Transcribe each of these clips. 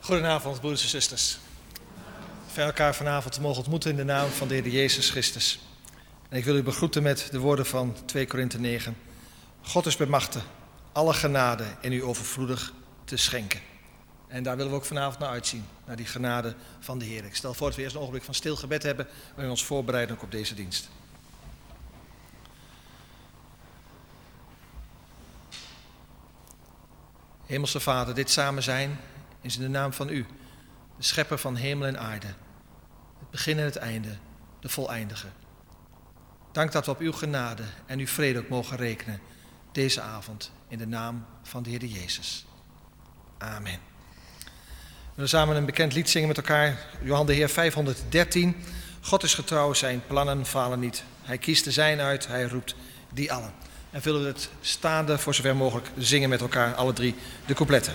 Goedenavond, broeders en zusters. Wij elkaar vanavond mogen ontmoeten in de naam van de Heer Jezus Christus. En ik wil u begroeten met de woorden van 2 Korinthe 9. God is bemachtigd alle genade in u overvloedig te schenken. En daar willen we ook vanavond naar uitzien, naar die genade van de Heer. Ik stel voor dat we eerst een ogenblik van stil gebed hebben, waarin we ons voorbereiden ook op deze dienst. Hemelse Vader, dit samen zijn is in de naam van u, de schepper van hemel en aarde, het begin en het einde, de voleindige. Dank dat we op uw genade en uw vrede ook mogen rekenen deze avond in de naam van de Heer Jezus. Amen. We willen samen een bekend lied zingen met elkaar, Johan de Heer 513. God is getrouw, zijn plannen falen niet. Hij kiest de zijn uit, hij roept die allen. En willen we het staande voor zover mogelijk zingen met elkaar, alle drie de coupletten.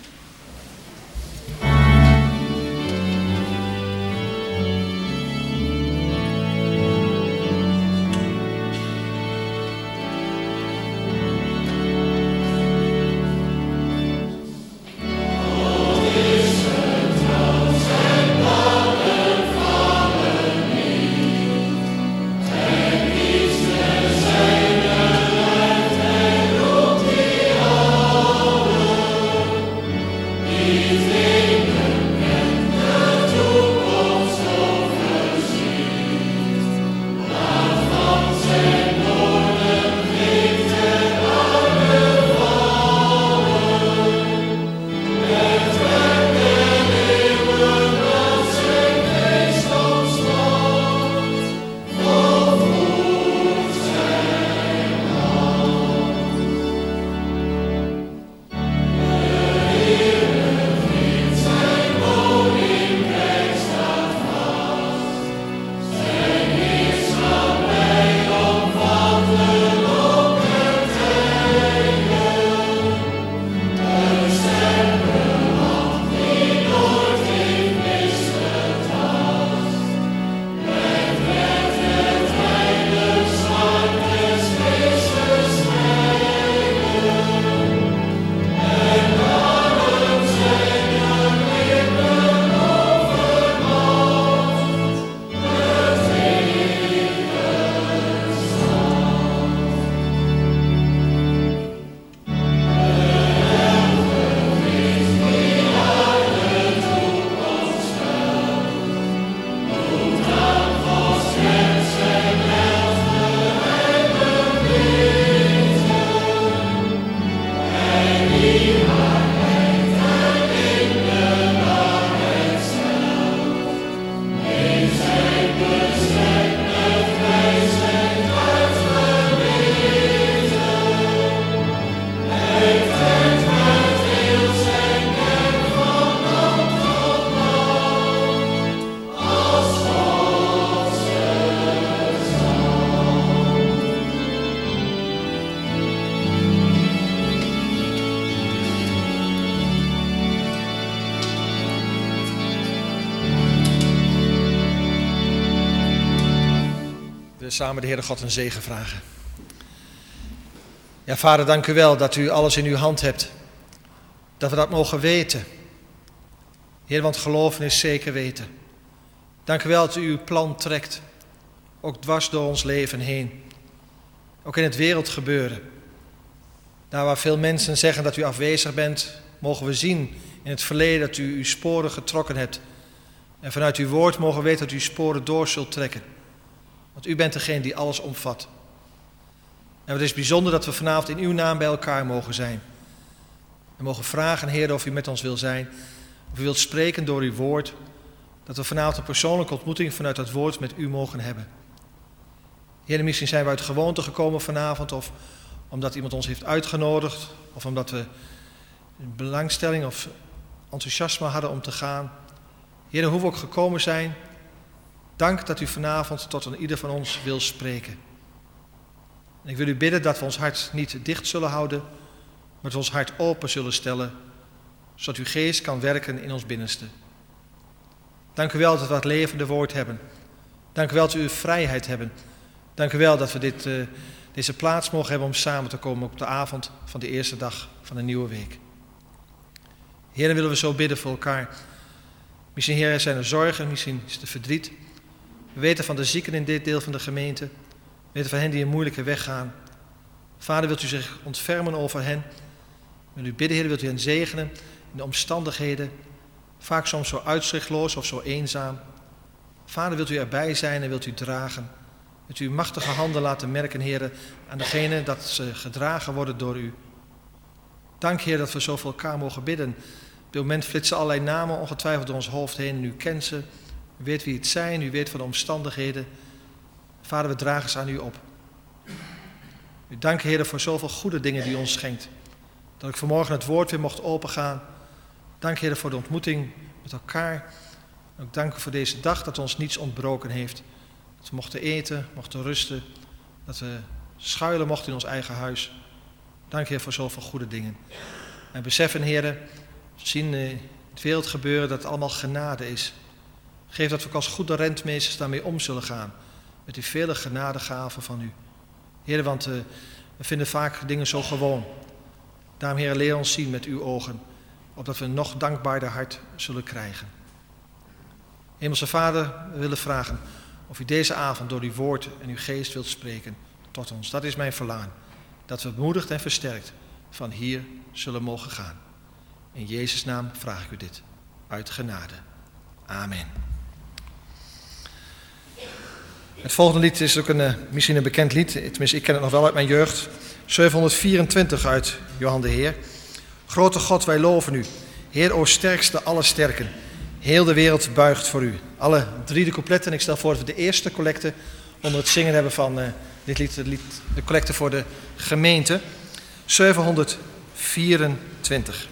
Samen de Heere God een zegen vragen. Ja, Vader, dank u wel dat u alles in uw hand hebt. Dat we dat mogen weten. Heer, want geloven is zeker weten. Dank u wel dat u uw plan trekt. Ook dwars door ons leven heen. Ook in het wereldgebeuren. Daar waar veel mensen zeggen dat u afwezig bent, mogen we zien in het verleden dat u uw sporen getrokken hebt. En vanuit uw woord mogen we weten dat u uw sporen door zult trekken. Want u bent degene die alles omvat. En het is bijzonder dat we vanavond in uw naam bij elkaar mogen zijn. En mogen vragen, Heer, of u met ons wil zijn. Of u wilt spreken door uw woord. Dat we vanavond een persoonlijke ontmoeting vanuit dat woord met u mogen hebben. Heer, misschien zijn we uit gewoonte gekomen vanavond. Of omdat iemand ons heeft uitgenodigd. Of omdat we een belangstelling of enthousiasme hadden om te gaan. Heer, hoe we ook gekomen zijn. Dank dat u vanavond tot een ieder van ons wil spreken. En ik wil u bidden dat we ons hart niet dicht zullen houden, maar dat we ons hart open zullen stellen, zodat uw geest kan werken in ons binnenste. Dank u wel dat we het levende woord hebben. Dank u wel dat we uw vrijheid hebben. Dank u wel dat we deze plaats mogen hebben om samen te komen op de avond van de eerste dag van een nieuwe week. Heer, willen we zo bidden voor elkaar. Misschien, Heer, zijn er zorgen, misschien is het verdriet. We weten van de zieken in dit deel van de gemeente. We weten van hen die een moeilijke weg gaan. Vader, wilt u zich ontfermen over hen? Wil u bidden, Heer, wilt u hen zegenen in de omstandigheden. Vaak soms zo uitzichtloos of zo eenzaam. Vader, wilt u erbij zijn en wilt u dragen. Wilt u uw machtige handen laten merken, Heer, aan degene dat ze gedragen worden door u. Dank, Heer, dat we zo voor elkaar mogen bidden. Op dit moment flitsen allerlei namen ongetwijfeld door ons hoofd heen. En u kent ze, u weet wie het zijn, u weet van de omstandigheden. Vader, we dragen ze aan u op. U dank, Heer, voor zoveel goede dingen die u ons schenkt. Dat ik vanmorgen het woord weer mocht opengaan. Dank, Heer, voor de ontmoeting met elkaar. Ook dank u voor deze dag dat ons niets ontbroken heeft. Dat we mochten eten, mochten rusten. Dat we schuilen mochten in ons eigen huis. Dank, Heer, voor zoveel goede dingen. En beseffen, Heer, we zien in het wereld gebeuren dat het allemaal genade is. Geef dat we ook als goede rentmeesters daarmee om zullen gaan. Met die vele genadegaven van u. Heer, want we vinden vaak dingen zo gewoon. Daarom, Heer, leer ons zien met uw ogen. Opdat we een nog dankbaarder hart zullen krijgen. Hemelse Vader, we willen vragen of u deze avond door uw woord en uw geest wilt spreken tot ons. Dat is mijn verlangen. Dat we bemoedigd en versterkt van hier zullen mogen gaan. In Jezus' naam vraag ik u dit. Uit genade. Amen. Het volgende lied is ook misschien een bekend lied. Tenminste, ik ken het nog wel uit mijn jeugd. 724 uit Johan de Heer. Grote God, wij loven u. Heer, o sterkste aller sterken. Heel de wereld buigt voor u. Alle drie de coupletten. En ik stel voor dat we de eerste collecte onder het zingen hebben van dit lied. De collecte voor de gemeente. 724.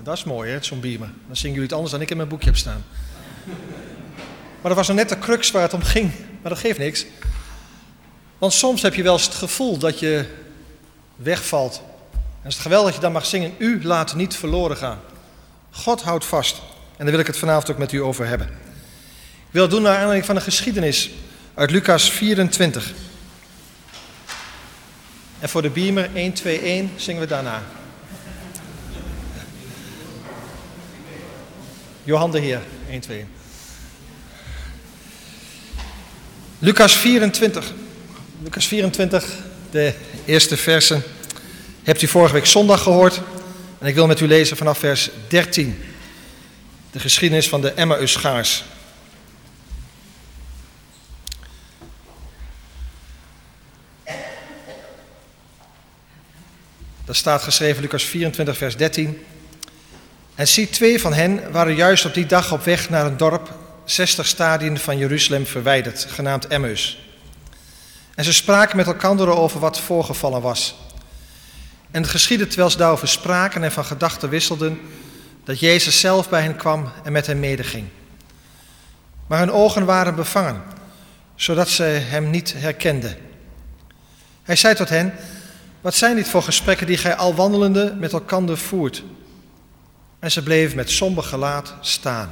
Dat is mooi, hè, zo'n biemer. Dan zingen jullie het anders dan ik in mijn boekje heb staan. Maar dat was nog net de crux waar het om ging. Maar dat geeft niks. Want soms heb je wel eens het gevoel dat je wegvalt. En het is geweldig dat je dan mag zingen. U laat niet verloren gaan. God houdt vast. En daar wil ik het vanavond ook met u over hebben. Ik wil het doen naar aanleiding van een geschiedenis uit Lucas 24. En voor de biemer 1, 2, 1 zingen we daarna. Johan de Heer, 1, 2, 1. Lucas 24. Lucas 24, de eerste versen, hebt u vorige week zondag gehoord. En ik wil met u lezen vanaf vers 13. De geschiedenis van de Emmausgaars. Daar staat geschreven, Lucas 24, vers 13. En zie, 2 van hen waren juist op die dag op weg naar een dorp 60 stadien van Jeruzalem verwijderd, genaamd Emmaus. En ze spraken met elkaar over wat voorgevallen was. En het geschiedde terwijl ze daarover spraken en van gedachten wisselden, dat Jezus zelf bij hen kwam en met hen medeging. Maar hun ogen waren bevangen, zodat ze hem niet herkenden. Hij zei tot hen, wat zijn dit voor gesprekken die gij al wandelende met elkander voert? En ze bleven met somber gelaat staan.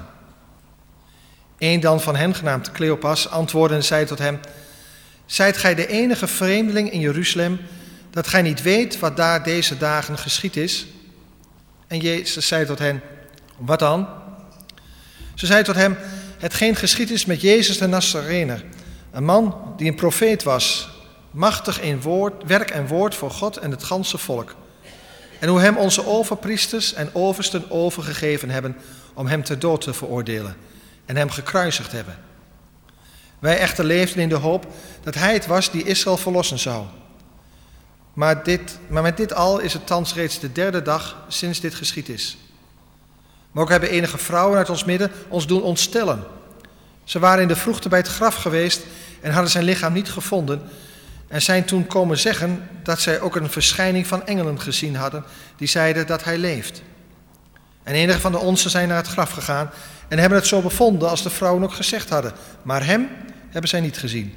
Eén dan van hen, genaamd Cleopas, antwoordde en zei tot hem, zijt gij de enige vreemdeling in Jeruzalem, dat gij niet weet wat daar deze dagen geschied is? En Jezus zei tot hen, wat dan? Ze zei tot hem, hetgeen geschied is met Jezus de Nazarener, een man die een profeet was, machtig in werk en woord voor God en het ganse volk. En hoe hem onze overpriesters en oversten overgegeven hebben om hem ter dood te veroordelen en hem gekruisigd hebben. Wij echter leefden in de hoop dat hij het was die Israël verlossen zou. Maar met dit al is het thans reeds de 3e dag sinds dit geschied is. Maar ook hebben enige vrouwen uit ons midden ons doen ontstellen. Ze waren in de vroegte bij het graf geweest en hadden zijn lichaam niet gevonden en zijn toen komen zeggen dat zij ook een verschijning van engelen gezien hadden die zeiden dat hij leeft. En enige van de onzen zijn naar het graf gegaan en hebben het zo bevonden als de vrouwen ook gezegd hadden. Maar hem hebben zij niet gezien.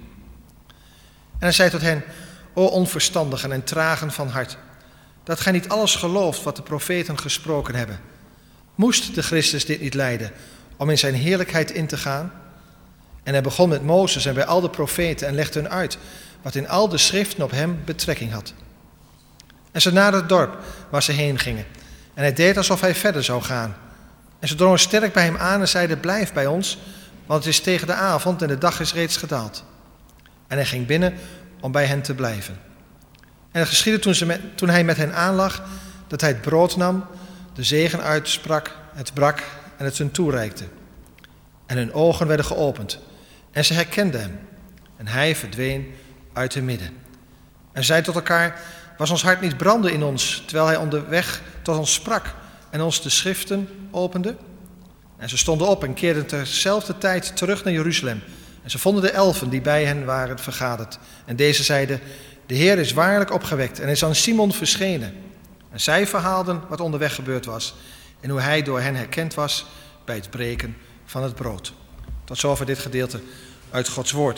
En hij zei tot hen, o onverstandigen en tragen van hart, dat gij niet alles gelooft wat de profeten gesproken hebben. Moest de Christus dit niet lijden om in zijn heerlijkheid in te gaan? En hij begon met Mozes en bij al de profeten en legde hun uit wat in al de schriften op hem betrekking had. En ze naderden het dorp waar ze heen gingen. En hij deed alsof hij verder zou gaan. En ze drongen sterk bij hem aan en zeiden, blijf bij ons, want het is tegen de avond en de dag is reeds gedaald. En hij ging binnen om bij hen te blijven. En het geschiedde toen hij met hen aanlag, dat hij het brood nam, de zegen uitsprak, het brak en het hun toereikte. En hun ogen werden geopend en ze herkenden hem. En hij verdween uit hun midden. En zei tot elkaar, was ons hart niet branden in ons, terwijl hij onderweg tot ons sprak en ons de schriften opende? En ze stonden op en keerden terzelfde tijd terug naar Jeruzalem. En ze vonden de 11 die bij hen waren vergaderd. En deze zeiden, de Heer is waarlijk opgewekt en is aan Simon verschenen. En zij verhaalden wat onderweg gebeurd was en hoe hij door hen herkend was bij het breken van het brood. Tot zover dit gedeelte uit Gods woord.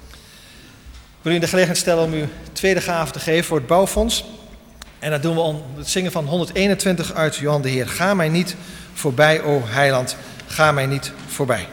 Ik wil u de gelegenheid stellen om uw tweede gave te geven voor het bouwfonds. En dat doen we om het zingen van 121 uit Johan de Heer. Ga mij niet voorbij, o heiland, ga mij niet voorbij.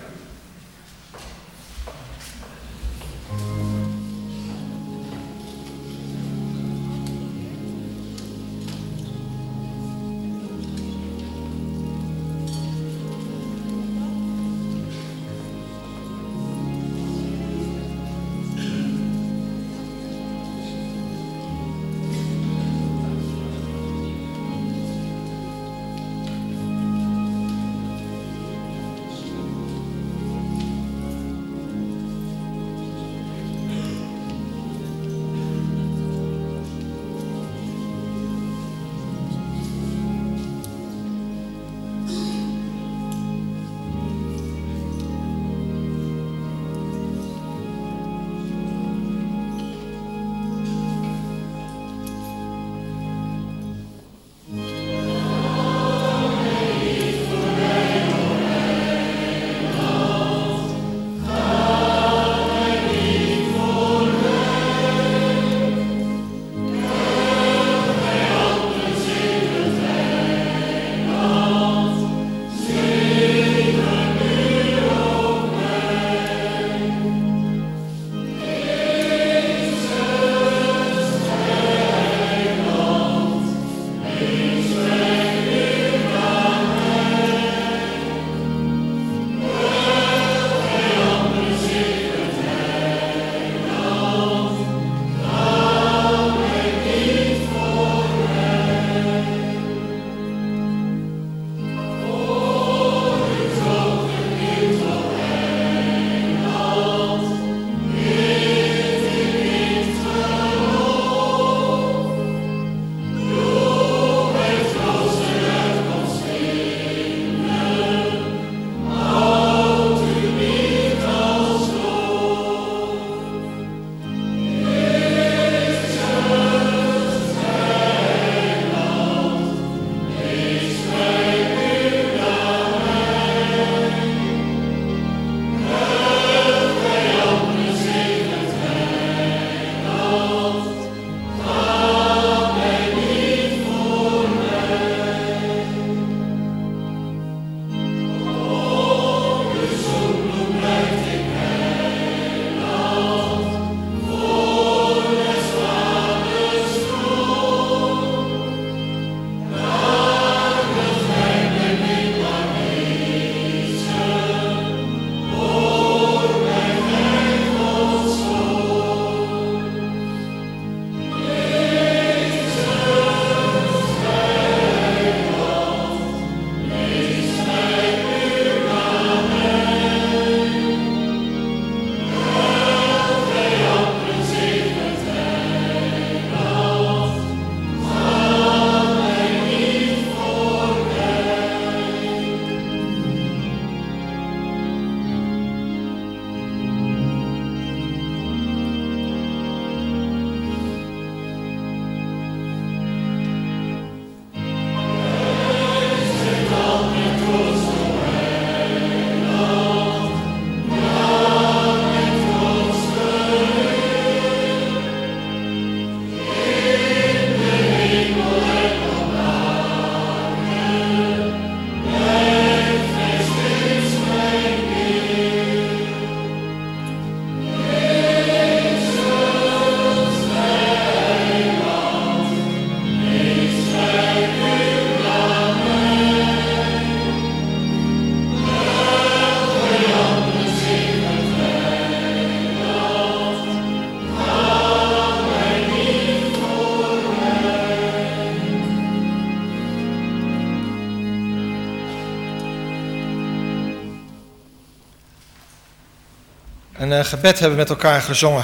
Een gebed hebben we met elkaar gezongen.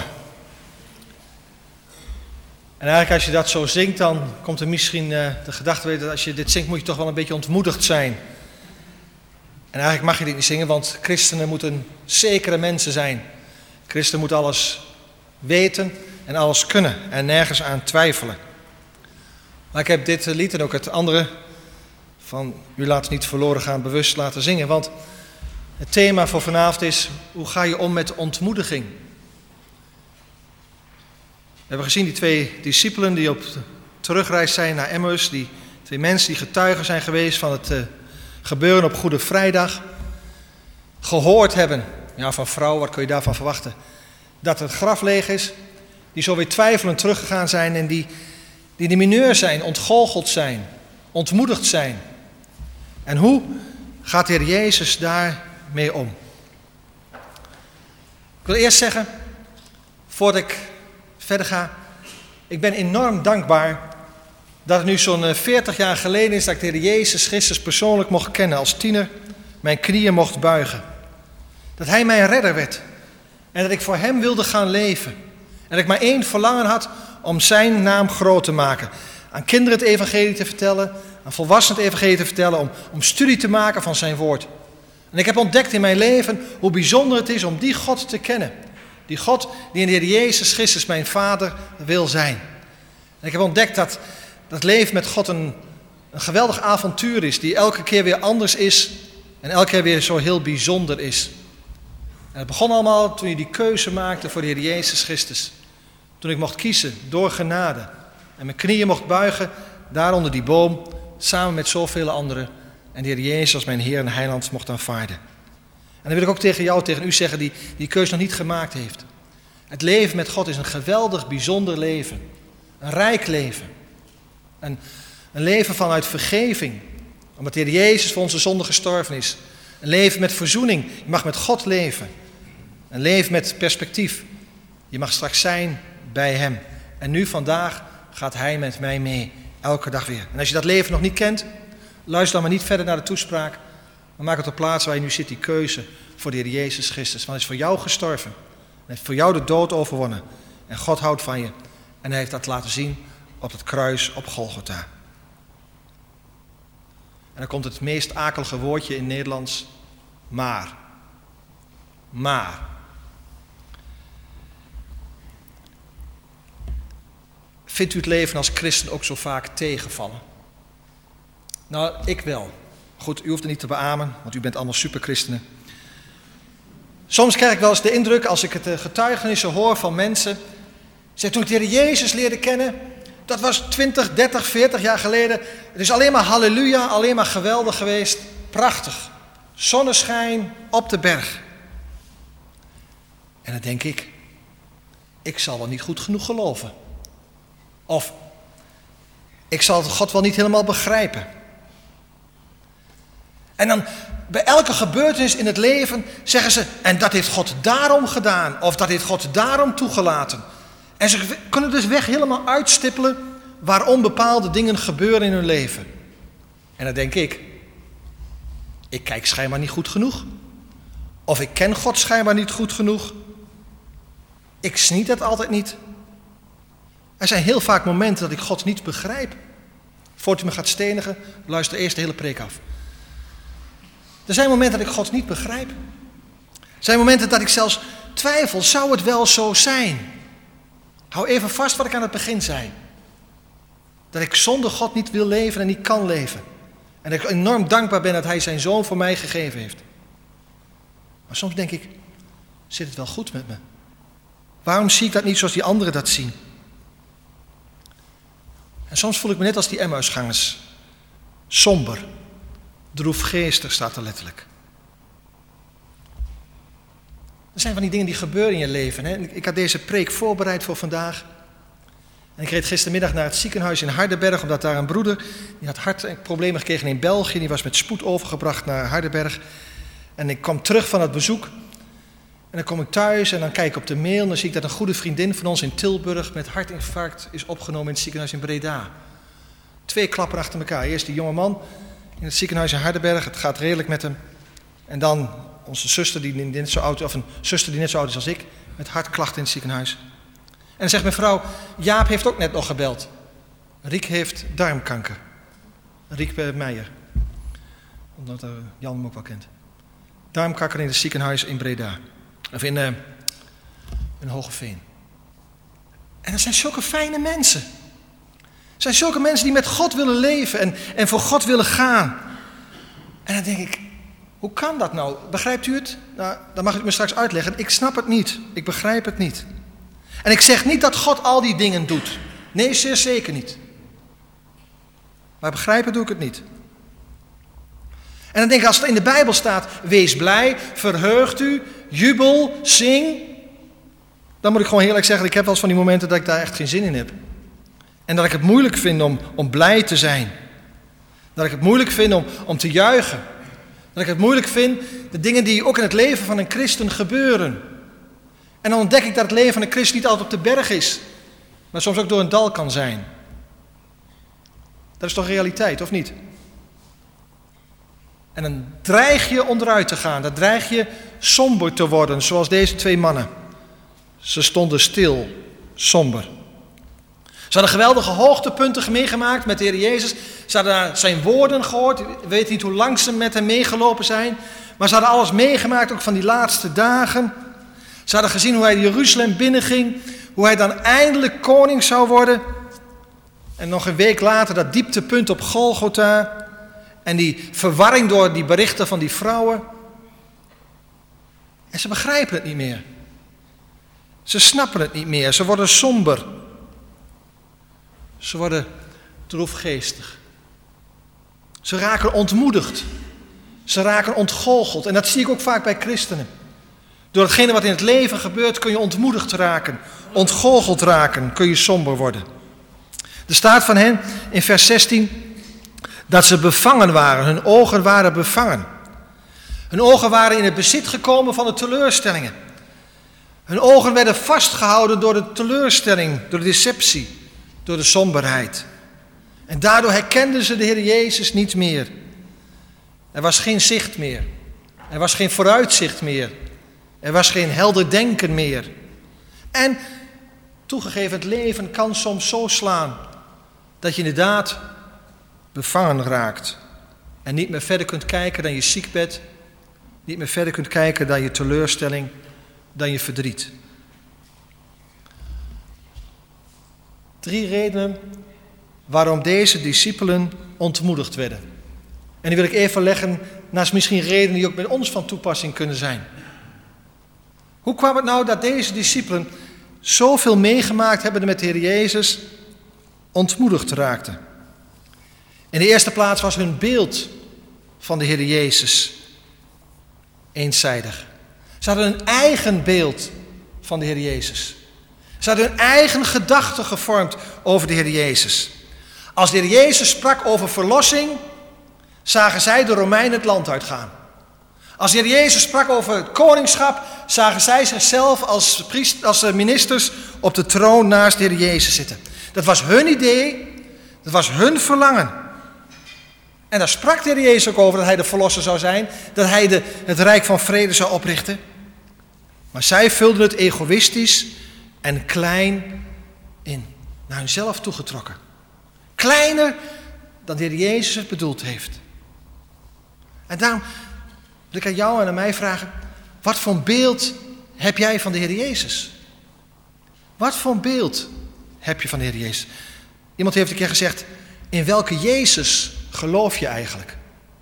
En eigenlijk als je dat zo zingt, dan komt er misschien de gedachte dat als je dit zingt moet je toch wel een beetje ontmoedigd zijn. En eigenlijk mag je dit niet zingen, want christenen moeten zekere mensen zijn. Christenen moeten alles weten en alles kunnen en nergens aan twijfelen. Maar ik heb dit lied en ook het andere van U laat niet verloren gaan bewust laten zingen. Want het thema voor vanavond is, hoe ga je om met ontmoediging? We hebben gezien die 2 discipelen die op terugreis zijn naar Emmaus. Die 2 mensen die getuigen zijn geweest van het gebeuren op Goede Vrijdag. Gehoord hebben, ja van vrouw, wat kun je daarvan verwachten? Dat het graf leeg is. Die zo weer twijfelend teruggegaan zijn en die de mineur zijn, ontgoocheld zijn, ontmoedigd zijn. En hoe gaat de Heer Jezus daarmee om? Ik wil eerst zeggen, voordat ik verder ga, ik ben enorm dankbaar dat het nu zo'n 40 jaar geleden is dat ik de Heer Jezus Christus persoonlijk mocht kennen als tiener, mijn knieën mocht buigen. Dat Hij mijn redder werd en dat ik voor Hem wilde gaan leven. En dat ik maar 1 verlangen had om Zijn naam groot te maken. Aan kinderen het evangelie te vertellen, aan volwassenen het evangelie te vertellen, om studie te maken van Zijn woord. En ik heb ontdekt in mijn leven hoe bijzonder het is om die God te kennen. Die God die in de Heer Jezus Christus mijn Vader wil zijn. En ik heb ontdekt dat dat leven met God een geweldig avontuur is, die elke keer weer anders is en elke keer weer zo heel bijzonder is. En het begon allemaal toen je die keuze maakte voor de Heer Jezus Christus. Toen ik mocht kiezen door genade en mijn knieën mocht buigen daar onder die boom, samen met zoveel anderen. En de Heer Jezus als mijn Heer en Heiland mocht aanvaarden. En dan wil ik ook tegen jou, tegen u zeggen die keuze nog niet gemaakt heeft. Het leven met God is een geweldig, bijzonder leven. Een rijk leven. Een leven vanuit vergeving. Omdat de Heer Jezus voor onze zonde gestorven is. Een leven met verzoening. Je mag met God leven. Een leven met perspectief. Je mag straks zijn bij Hem. En nu vandaag gaat Hij met mij mee. Elke dag weer. En als je dat leven nog niet kent, luister dan maar niet verder naar de toespraak. Maar maak het op plaats waar je nu zit, die keuze voor de Heer Jezus Christus. Want Hij is voor jou gestorven. Hij heeft voor jou de dood overwonnen. En God houdt van je. En Hij heeft dat laten zien op het kruis op Golgotha. En dan komt het meest akelige woordje in Nederlands. Maar. Maar. Vindt u het leven als christen ook zo vaak tegenvallen? Nou, ik wel. Goed, u hoeft het niet te beamen, want u bent allemaal superchristenen. Soms krijg ik wel eens de indruk, als ik het getuigenissen hoor van mensen. Zeg, toen ik de Heer Jezus leerde kennen, dat was 20, 30, 40 jaar geleden. Het is alleen maar halleluja, alleen maar geweldig geweest. Prachtig. Zonneschijn op de berg. En dan denk ik zal wel niet goed genoeg geloven. Of, ik zal God wel niet helemaal begrijpen. En dan bij elke gebeurtenis in het leven zeggen ze, en dat heeft God daarom gedaan, of dat heeft God daarom toegelaten. En ze kunnen dus weg helemaal uitstippelen waarom bepaalde dingen gebeuren in hun leven. En dan denk ik kijk schijnbaar niet goed genoeg. Of ik ken God schijnbaar niet goed genoeg. Ik zie dat altijd niet. Er zijn heel vaak momenten dat ik God niet begrijp. Voordat u me gaat stenigen, luister eerst de hele preek af. Er zijn momenten dat ik God niet begrijp. Er zijn momenten dat ik zelfs twijfel, zou het wel zo zijn? Hou even vast wat ik aan het begin zei. Dat ik zonder God niet wil leven en niet kan leven. En dat ik enorm dankbaar ben dat Hij zijn Zoon voor mij gegeven heeft. Maar soms denk ik, zit het wel goed met me? Waarom zie ik dat niet zoals die anderen dat zien? En soms voel ik me net als die Emmausgangers. Somber. Droefgeestig staat er letterlijk. Er zijn van die dingen die gebeuren in je leven. Hè? Ik had deze preek voorbereid voor vandaag. En ik reed gistermiddag naar het ziekenhuis in Hardenberg, omdat daar een broeder, die had hartproblemen gekregen in België. Die was met spoed overgebracht naar Hardenberg. En ik kwam terug van het bezoek. En dan kom ik thuis en dan kijk ik op de mail en dan zie ik dat een goede vriendin van ons in Tilburg met hartinfarct is opgenomen in het ziekenhuis in Breda. 2 klappen achter elkaar. Eerst die jonge man in het ziekenhuis in Hardenberg, het gaat redelijk met hem. En dan onze zuster die net zo oud, of een zuster die net zo oud is als ik, met hartklachten in het ziekenhuis. En dan zegt mijn vrouw, Jaap heeft ook net nog gebeld. Riek heeft darmkanker. Riek Meijer. Omdat Jan hem ook wel kent. Darmkanker in het ziekenhuis in Breda. Of in Hogeveen. En dat zijn zulke fijne mensen. Het zijn zulke mensen die met God willen leven en voor God willen gaan. En dan denk ik, hoe kan dat nou? Begrijpt u het? Nou, dan mag u het me straks uitleggen. Ik snap het niet. Ik begrijp het niet. En ik zeg niet dat God al die dingen doet. Nee, zeer zeker niet. Maar begrijpen doe ik het niet. En dan denk ik, als het in de Bijbel staat, wees blij, verheugt u, jubel, zing. Dan moet ik gewoon eerlijk zeggen, ik heb wel eens van die momenten dat ik daar echt geen zin in heb. En dat ik het moeilijk vind om blij te zijn. Dat ik het moeilijk vind om te juichen. Dat ik het moeilijk vind, de dingen die ook in het leven van een christen gebeuren. En dan ontdek ik dat het leven van een christen niet altijd op de berg is. Maar soms ook door een dal kan zijn. Dat is toch realiteit, of niet? En dan dreig je onderuit te gaan. Dan dreig je somber te worden, zoals deze twee mannen. Ze stonden stil, somber. Ze hadden geweldige hoogtepunten meegemaakt met de Heer Jezus. Ze hadden zijn woorden gehoord. Ik weet niet hoe lang ze met hem meegelopen zijn. Maar ze hadden alles meegemaakt, ook van die laatste dagen. Ze hadden gezien hoe hij Jeruzalem binnenging. Hoe hij dan eindelijk koning zou worden. En nog een week later dat dieptepunt op Golgotha. En die verwarring door die berichten van die vrouwen. En ze begrijpen het niet meer. Ze snappen het niet meer. Ze worden somber. Ze worden droefgeestig. Ze raken ontmoedigd. Ze raken ontgoocheld. En dat zie ik ook vaak bij christenen. Door hetgene wat in het leven gebeurt kun je ontmoedigd raken. Ontgoocheld raken, kun je somber worden. Er staat van hen in vers 16 dat ze bevangen waren. Hun ogen waren bevangen. Hun ogen waren in het bezit gekomen van de teleurstellingen. Hun ogen werden vastgehouden door de teleurstelling, door de deceptie, door de somberheid. En daardoor herkenden ze de Heer Jezus niet meer. Er was geen zicht meer. Er was geen vooruitzicht meer. Er was geen helder denken meer. En toegegeven, het leven kan soms zo slaan dat je inderdaad bevangen raakt. En niet meer verder kunt kijken dan je ziekbed. Niet meer verder kunt kijken dan je teleurstelling, dan je verdriet. 3 redenen waarom deze discipelen ontmoedigd werden. En die wil ik even leggen naast misschien redenen die ook bij ons van toepassing kunnen zijn. Hoe kwam het nou dat deze discipelen zoveel meegemaakt hebben met de Heer Jezus, ontmoedigd raakten? In de eerste plaats was hun beeld van de Heer Jezus eenzijdig. Ze hadden een eigen beeld van de Heer Jezus. Ze hadden hun eigen gedachten gevormd over de Heer Jezus. Als de Heer Jezus sprak over verlossing, zagen zij de Romeinen het land uitgaan. Als de Heer Jezus sprak over het koningschap, zagen zij zichzelf als ministers op de troon naast de Heer Jezus zitten. Dat was hun idee, dat was hun verlangen. En daar sprak de Heer Jezus ook over dat hij de verlosser zou zijn, dat hij het rijk van vrede zou oprichten. Maar zij vulden het egoïstisch en klein in, naar hunzelf toegetrokken. Kleiner dan de Heer Jezus het bedoeld heeft. En daarom wil ik aan jou en aan mij vragen, wat voor een beeld heb jij van de Heer Jezus? Wat voor een beeld heb je van de Heer Jezus? Iemand heeft een keer gezegd, in welke Jezus geloof je eigenlijk?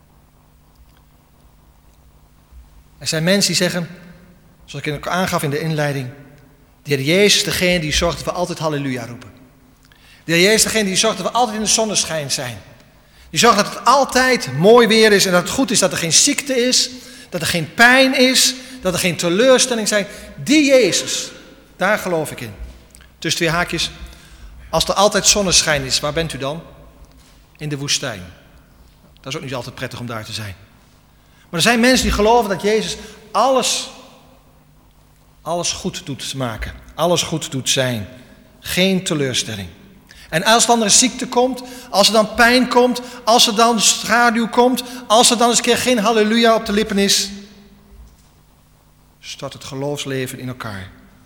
Er zijn mensen die zeggen, zoals ik aangaf in de inleiding, de Heer Jezus degene die zorgt dat we altijd halleluja roepen. De Heer Jezus degene die zorgt dat we altijd in de zonneschijn zijn. Die zorgt dat het altijd mooi weer is en dat het goed is, dat er geen ziekte is, dat er geen pijn is, dat er geen teleurstelling zijn. Die Jezus, daar geloof ik in. Tussen 2 haakjes, als er altijd zonneschijn is, waar bent u dan? In de woestijn. Dat is ook niet altijd prettig om daar te zijn. Maar er zijn mensen die geloven dat Jezus alles goed doet maken. Alles goed doet zijn. Geen teleurstelling. En als dan er ziekte komt, als er dan pijn komt, als er dan schaduw komt, als er dan eens een keer geen halleluja op de lippen is, stort het geloofsleven in elkaar.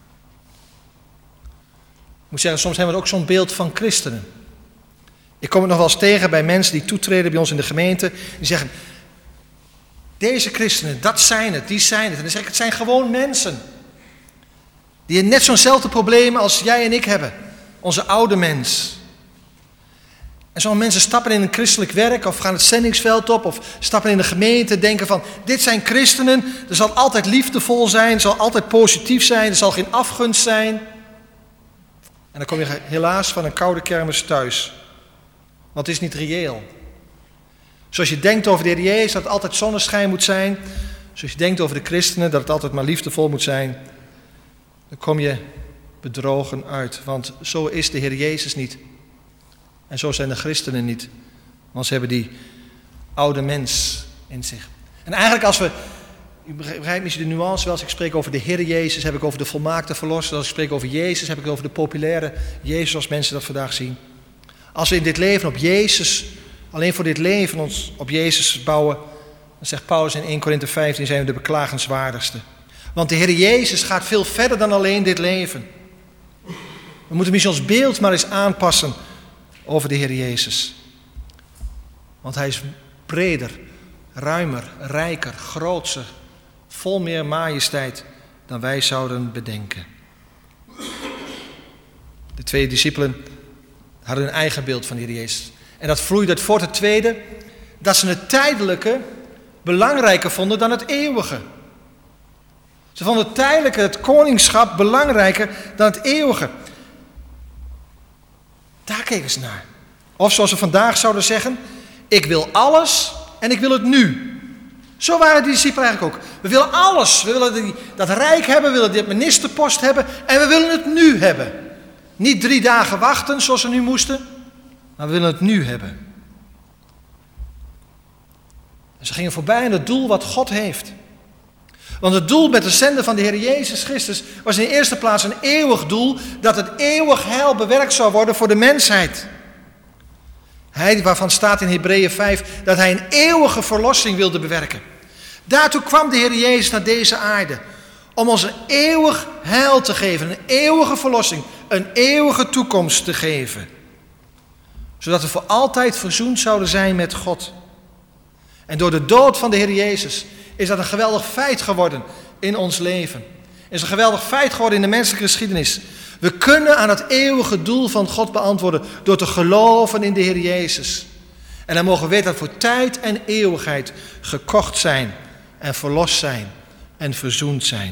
Ik moet zeggen, soms hebben we ook zo'n beeld van christenen. Ik kom het nog wel eens tegen bij mensen die toetreden bij ons in de gemeente. Die zeggen, deze christenen, dat zijn het, die zijn het. En dan zeg ik, het zijn gewoon mensen. Die net zo'nzelfde problemen als jij en ik hebben. Onze oude mens. En sommige mensen stappen in een christelijk werk of gaan het zendingsveld op of stappen in de gemeente, denken van, dit zijn christenen, er zal altijd liefdevol zijn, er zal altijd positief zijn, er zal geen afgunst zijn. En dan kom je helaas van een koude kermis thuis. Want het is niet reëel. Zoals je denkt over de Heer Jezus dat het altijd zonneschijn moet zijn, zoals je denkt over de christenen dat het altijd maar liefdevol moet zijn, dan kom je bedrogen uit. Want zo is de Heer Jezus niet. En zo zijn de christenen niet. Want ze hebben die oude mens in zich. En eigenlijk als we, u begrijpt misschien de nuance wel, als ik spreek over de Heer Jezus, heb ik over de volmaakte verlosser. Als ik spreek over Jezus, heb ik over de populaire Jezus zoals mensen dat vandaag zien. Als we in dit leven op Jezus, alleen voor dit leven ons op Jezus bouwen, dan zegt Paulus in 1 Korinthe 15, zijn we de beklagenswaardigste. Want de Heer Jezus gaat veel verder dan alleen dit leven. We moeten misschien ons beeld maar eens aanpassen over de Heer Jezus. Want hij is breder, ruimer, rijker, grootser, vol meer majesteit dan wij zouden bedenken. De twee discipelen hadden hun eigen beeld van de Heer Jezus. En dat vloeide uit voort. Het tweede, dat ze het tijdelijke belangrijker vonden dan het eeuwige. Ze vonden het tijdelijke, het koningschap, belangrijker dan het eeuwige. Daar keken ze naar. Of zoals we vandaag zouden zeggen, ik wil alles en ik wil het nu. Zo waren die discipelen eigenlijk ook. We willen alles. We willen dat rijk hebben, we willen dit ministerpost hebben en we willen het nu hebben. Niet 3 dagen wachten zoals ze nu moesten, maar we willen het nu hebben. En ze gingen voorbij aan het doel wat God heeft. Want het doel met de zenden van de Heer Jezus Christus was in de eerste plaats een eeuwig doel, dat het eeuwig heil bewerkt zou worden voor de mensheid. Hij waarvan staat in Hebreeën 5 dat hij een eeuwige verlossing wilde bewerken. Daartoe kwam de Heer Jezus naar deze aarde. Om ons een eeuwig heil te geven, een eeuwige verlossing, een eeuwige toekomst te geven. Zodat we voor altijd verzoend zouden zijn met God. En door de dood van de Heer Jezus is dat een geweldig feit geworden in ons leven. Is een geweldig feit geworden in de menselijke geschiedenis. We kunnen aan het eeuwige doel van God beantwoorden door te geloven in de Heer Jezus. En dan mogen we weten dat voor tijd en eeuwigheid gekocht zijn en verlost zijn en verzoend zijn.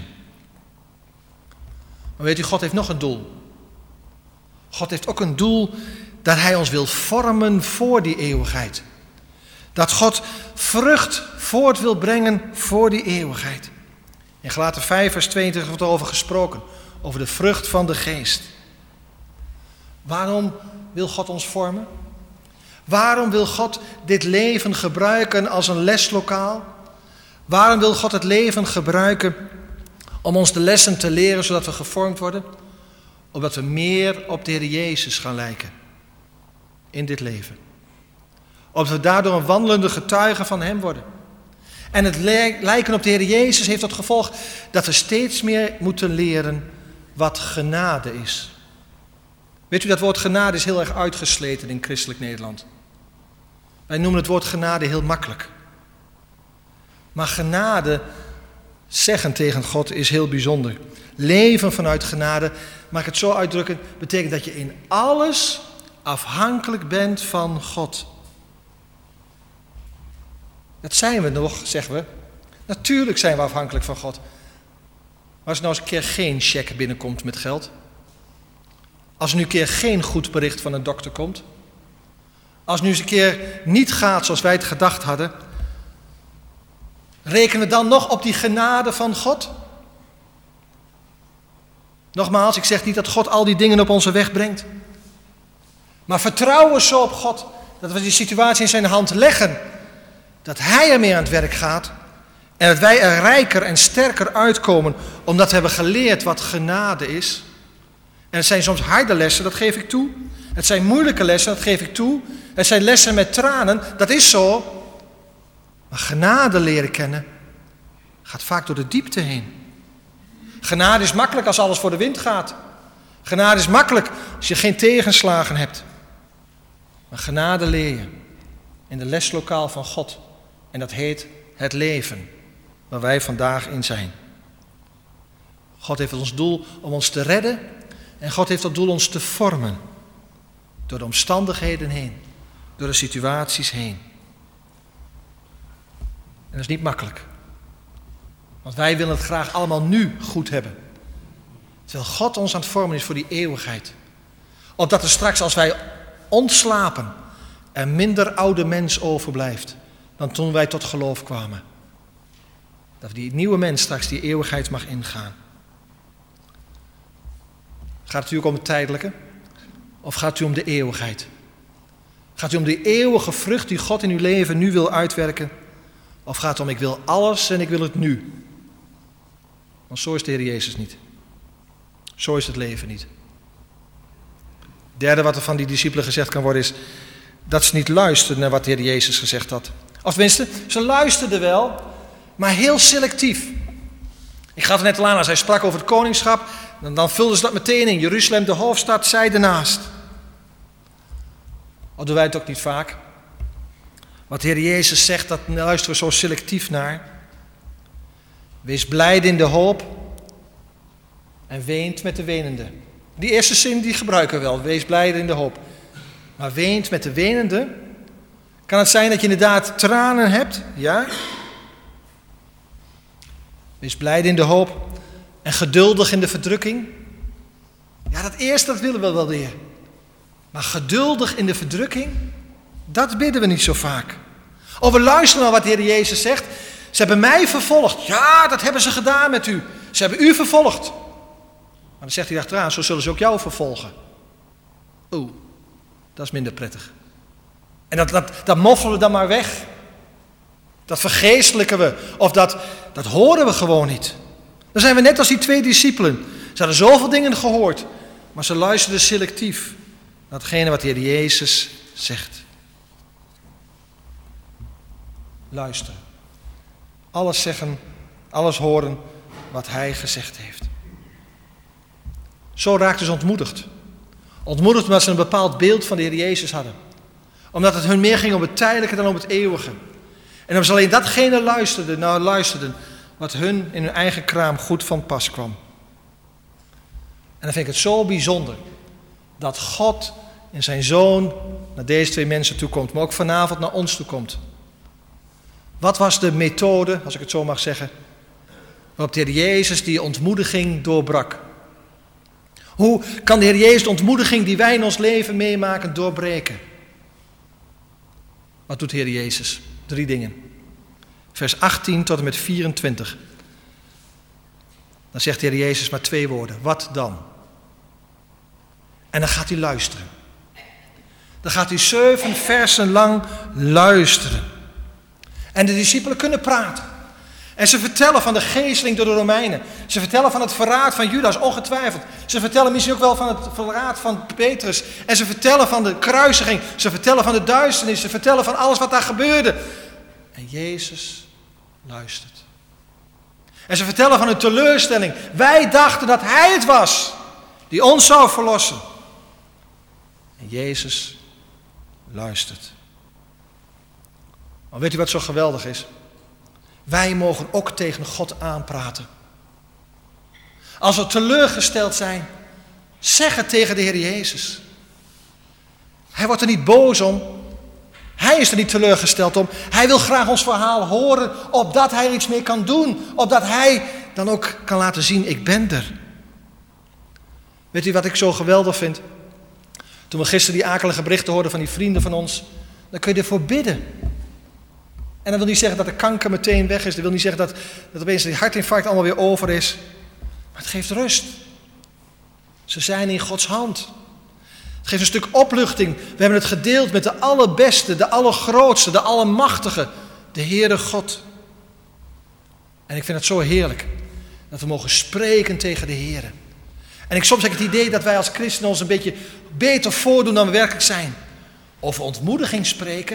Maar weet u, God heeft nog een doel. God heeft ook een doel dat hij ons wil vormen voor die eeuwigheid. Dat God vrucht voort wil brengen voor die eeuwigheid. In Galaten 5 vers 22 wordt erover gesproken. Over de vrucht van de geest. Waarom wil God ons vormen? Waarom wil God dit leven gebruiken als een leslokaal? Waarom wil God het leven gebruiken om ons de lessen te leren zodat we gevormd worden? Omdat we meer op de Heer Jezus gaan lijken. In dit leven. Omdat we daardoor een wandelende getuige van hem worden. En het lijken op de Heer Jezus heeft tot gevolg dat we steeds meer moeten leren wat genade is. Weet u, dat woord genade is heel erg uitgesleten in christelijk Nederland. Wij noemen het woord genade heel makkelijk. Maar genade, zeggen tegen God, is heel bijzonder. Leven vanuit genade, mag ik het zo uitdrukken, betekent dat je in alles afhankelijk bent van God. Dat zijn we nog, zeggen we. Natuurlijk zijn we afhankelijk van God. Maar als er nou eens een keer geen cheque binnenkomt met geld. Als er nu een keer geen goed bericht van een dokter komt. Als het nu eens een keer niet gaat zoals wij het gedacht hadden. Rekenen we dan nog op die genade van God? Nogmaals, ik zeg niet dat God al die dingen op onze weg brengt. Maar vertrouwen zo op God, dat we die situatie in zijn hand leggen. Dat hij ermee aan het werk gaat. En dat wij er rijker en sterker uitkomen, omdat we hebben geleerd wat genade is. En het zijn soms harde lessen, dat geef ik toe. Het zijn moeilijke lessen, dat geef ik toe. Het zijn lessen met tranen, dat is zo. Maar genade leren kennen gaat vaak door de diepte heen. Genade is makkelijk als alles voor de wind gaat. Genade is makkelijk als je geen tegenslagen hebt. Maar genade leer je in de leslokaal van God. En dat heet het leven, waar wij vandaag in zijn. God heeft ons doel om ons te redden. En God heeft het doel ons te vormen. Door de omstandigheden heen. Door de situaties heen. En dat is niet makkelijk. Want wij willen het graag allemaal nu goed hebben. Terwijl God ons aan het vormen is voor die eeuwigheid. Opdat er straks, als wij ontslapen, er minder oude mens overblijft dan toen wij tot geloof kwamen. Dat die nieuwe mens straks die eeuwigheid mag ingaan. Gaat het u ook om het tijdelijke? Of gaat het u om de eeuwigheid? Gaat het u om de eeuwige vrucht die God in uw leven nu wil uitwerken? Of gaat het om ik wil alles en ik wil het nu? Want zo is de Heer Jezus niet. Zo is het leven niet. Het derde wat er van die discipelen gezegd kan worden is dat ze niet luisterden naar wat de Heer Jezus gezegd had. Of tenminste, ze luisterden wel, maar heel selectief. Ik gaf het net al aan, als hij sprak over het koningschap, dan vulden ze dat meteen in. Jeruzalem, de hoofdstad, zij ernaast. Of doen wij het ook niet vaak? Wat de Heer Jezus zegt, dat luisteren we zo selectief naar. Wees blijde in de hoop en weent met de wenende. Die eerste zin die gebruiken we wel, wees blijde in de hoop. Maar weent met de wenende, kan het zijn dat je inderdaad tranen hebt? Ja. Wees blijde in de hoop en geduldig in de verdrukking. Ja, dat eerste dat willen we wel weer. Maar geduldig in de verdrukking, dat bidden we niet zo vaak. Of we luisteren naar wat de Heer Jezus zegt. Ze hebben mij vervolgd. Ja, dat hebben ze gedaan met u. Ze hebben u vervolgd. Maar dan zegt hij achteraan, zo zullen ze ook jou vervolgen. Oeh, dat is minder prettig. En dat moffelen we dan maar weg. Dat vergeestelijken we. Of dat horen we gewoon niet. Dan zijn we net als die 2 discipelen. Ze hadden zoveel dingen gehoord. Maar ze luisterden selectief naar hetgene wat de Heer Jezus zegt. Luisteren. Alles zeggen, alles horen wat hij gezegd heeft. Zo raakten ze ontmoedigd. Ontmoedigd omdat ze een bepaald beeld van de Heer Jezus hadden. Omdat het hun meer ging om het tijdelijke dan om het eeuwige. En omdat ze alleen datgene luisterden wat hun in hun eigen kraam goed van pas kwam. En dan vind ik het zo bijzonder dat God in zijn Zoon naar deze 2 mensen toe komt, maar ook vanavond naar ons toe komt. Wat was de methode, als ik het zo mag zeggen, waarop de Heer Jezus die ontmoediging doorbrak? Hoe kan de Heer Jezus de ontmoediging die wij in ons leven meemaken doorbreken? Wat doet de Heer Jezus? 3 dingen. Vers 18 tot en met 24. Dan zegt de Heer Jezus maar 2 woorden. Wat dan? En dan gaat hij luisteren. Dan gaat hij 7 versen lang luisteren. En de discipelen kunnen praten. En ze vertellen van de geesteling door de Romeinen. Ze vertellen van het verraad van Judas, ongetwijfeld. Ze vertellen misschien ook wel van het verraad van Petrus. En ze vertellen van de kruisiging. Ze vertellen van de duisternis. Ze vertellen van alles wat daar gebeurde. En Jezus luistert. En ze vertellen van hun teleurstelling. Wij dachten dat Hij het was die ons zou verlossen. En Jezus luistert. Maar weet u wat zo geweldig is? Wij mogen ook tegen God aanpraten. Als we teleurgesteld zijn, zeg het tegen de Heer Jezus. Hij wordt er niet boos om. Hij is er niet teleurgesteld om. Hij wil graag ons verhaal horen, opdat Hij er iets mee kan doen. Opdat Hij dan ook kan laten zien, ik ben er. Weet u wat ik zo geweldig vind? Toen we gisteren die akelige berichten hoorden van die vrienden van ons, dan kun je ervoor bidden. En dat wil niet zeggen dat de kanker meteen weg is. Dat wil niet zeggen dat opeens die hartinfarct allemaal weer over is. Maar het geeft rust. Ze zijn in Gods hand. Het geeft een stuk opluchting. We hebben het gedeeld met de allerbeste, de allergrootste, de allemachtige, de Heere God. En ik vind het zo heerlijk dat we mogen spreken tegen de Heere. En soms heb ik het idee dat wij als christenen ons een beetje beter voordoen dan we werkelijk zijn. Over ontmoediging spreken,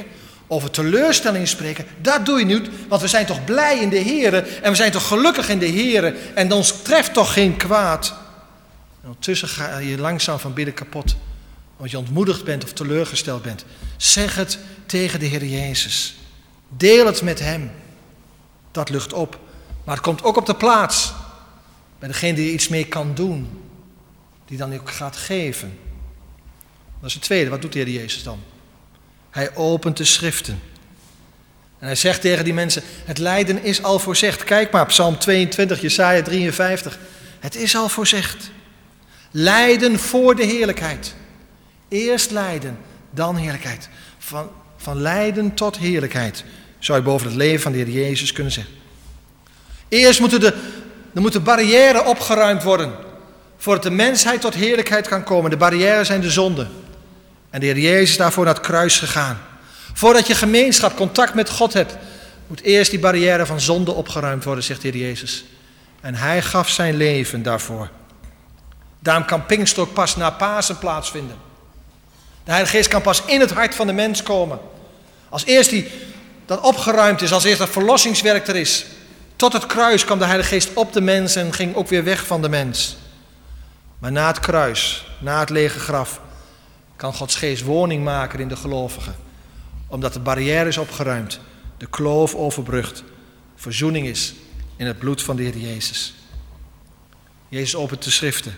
over teleurstelling spreken, dat doe je niet, want we zijn toch blij in de Here en we zijn toch gelukkig in de Here en ons treft toch geen kwaad. En ondertussen ga je langzaam van binnen kapot, omdat je ontmoedigd bent of teleurgesteld bent. Zeg het tegen de Heer Jezus. Deel het met Hem. Dat lucht op. Maar het komt ook op de plaats bij degene die er iets mee kan doen, die dan ook gaat geven. Dat is het tweede. Wat doet de Heer Jezus dan? Hij opent de schriften. En hij zegt tegen die mensen, het lijden is al voorzegd. Kijk maar, Psalm 22, Jesaja 53. Het is al voorzegd. Lijden voor de heerlijkheid. Eerst lijden, dan heerlijkheid. Van lijden tot heerlijkheid, zou je boven het leven van de Heer Jezus kunnen zeggen. Eerst moeten barrières opgeruimd worden, voordat de mensheid tot heerlijkheid kan komen. De barrières zijn de zonde. En de Heer Jezus is daarvoor naar het kruis gegaan. Voordat je gemeenschap, contact met God hebt, moet eerst die barrière van zonde opgeruimd worden, zegt de Heer Jezus. En hij gaf zijn leven daarvoor. Daarom kan Pinkster ook pas na Pasen plaatsvinden. De Heilige Geest kan pas in het hart van de mens komen. Als eerst dat opgeruimd is, als eerst dat verlossingswerk er is. Tot het kruis kwam de Heilige Geest op de mens en ging ook weer weg van de mens. Maar na het kruis, na het lege graf, kan Gods Geest woning maken in de gelovigen. Omdat de barrière is opgeruimd, de kloof overbrugd, verzoening is in het bloed van de Heer Jezus. Jezus opent de schriften.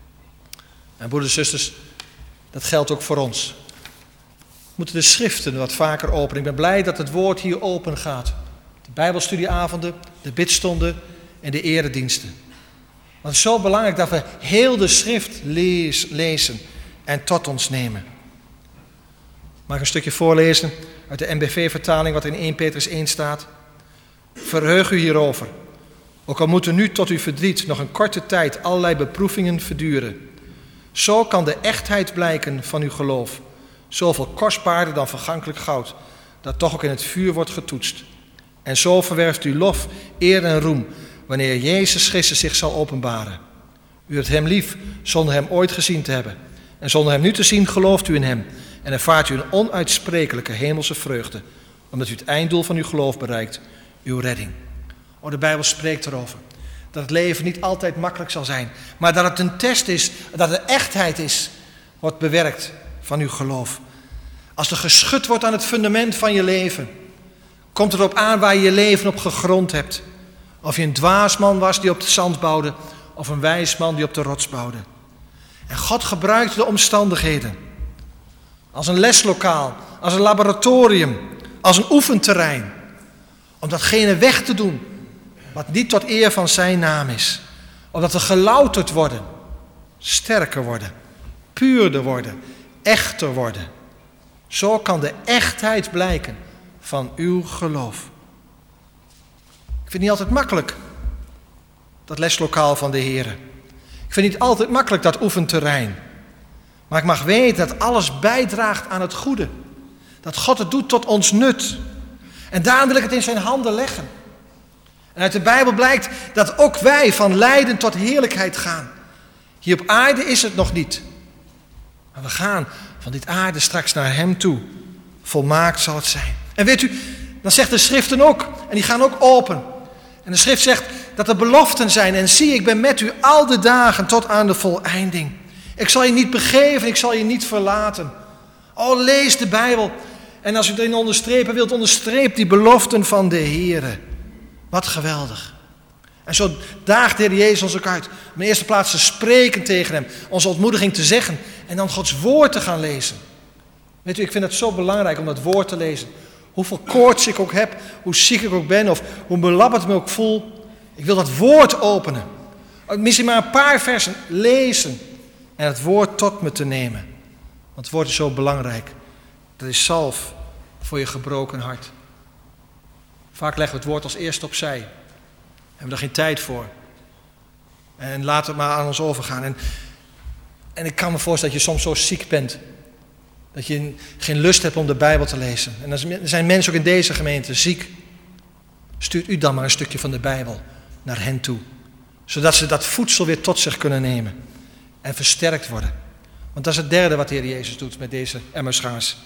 En broeders en zusters, dat geldt ook voor ons. We moeten de schriften wat vaker openen. Ik ben blij dat het woord hier open gaat. De bijbelstudieavonden, de bidstonden en de erediensten. Want het is zo belangrijk dat we heel de schrift lezen en tot ons nemen. Mag ik een stukje voorlezen uit de NBV-vertaling wat in 1 Petrus 1 staat. Verheug u hierover. Ook al moeten nu tot uw verdriet nog een korte tijd allerlei beproevingen verduren. Zo kan de echtheid blijken van uw geloof. Zoveel kostbaarder dan vergankelijk goud, dat toch ook in het vuur wordt getoetst. En zo verwerft u lof, eer en roem, wanneer Jezus Christus zich zal openbaren. U hebt hem lief, zonder hem ooit gezien te hebben. En zonder hem nu te zien, gelooft u in hem. En ervaart u een onuitsprekelijke hemelse vreugde, omdat u het einddoel van uw geloof bereikt, uw redding. Oh, de Bijbel spreekt erover. Dat het leven niet altijd makkelijk zal zijn, maar dat het een test is, dat het echtheid is, wordt bewerkt van uw geloof. Als er geschud wordt aan het fundament van je leven, komt het erop aan waar je je leven op gegrond hebt. Of je een dwaasman was die op het zand bouwde, of een wijsman die op de rots bouwde. En God gebruikt de omstandigheden als een leslokaal, als een laboratorium, als een oefenterrein, om datgene weg te doen wat niet tot eer van zijn naam is. Omdat we gelouterd worden, sterker worden, puurder worden, echter worden. Zo kan de echtheid blijken van uw geloof. Ik vind het niet altijd makkelijk, dat leslokaal van de Heer. Ik vind het niet altijd makkelijk, dat oefenterrein. Maar ik mag weten dat alles bijdraagt aan het goede. Dat God het doet tot ons nut. En daarom wil ik het in zijn handen leggen. En uit de Bijbel blijkt dat ook wij van lijden tot heerlijkheid gaan. Hier op aarde is het nog niet. Maar we gaan van dit aarde straks naar hem toe. Volmaakt zal het zijn. En weet u, dan zegt de schriften ook. En die gaan ook open. En de schrift zegt dat er beloften zijn. En zie, ik ben met u al de dagen tot aan de voleinding. Ik zal je niet begeven, ik zal je niet verlaten. Oh, lees de Bijbel. En als u erin onderstrepen wilt, onderstreep die beloften van de Heere. Wat geweldig. En zo daagt de Heer Jezus ons ook uit. Om in de eerste plaats te spreken tegen hem. Onze ontmoediging te zeggen. En dan Gods woord te gaan lezen. Weet u, ik vind het zo belangrijk om dat woord te lezen. Hoeveel koorts ik ook heb. Hoe ziek ik ook ben. Of hoe belabberd ik me ook voel. Ik wil dat woord openen. Misschien maar een paar versen lezen. En het woord tot me te nemen. Want het woord is zo belangrijk. Dat is zalf voor je gebroken hart. Vaak leggen we het woord als eerste opzij. We hebben er geen tijd voor. En laten het maar aan ons overgaan. En ik kan me voorstellen dat je soms zo ziek bent. Dat je geen lust hebt om de Bijbel te lezen. En er zijn mensen ook in deze gemeente ziek. Stuurt u dan maar een stukje van de Bijbel naar hen toe. Zodat ze dat voedsel weer tot zich kunnen nemen. En versterkt worden. Want dat is het derde wat de Heer Jezus doet met deze Emmausgangers.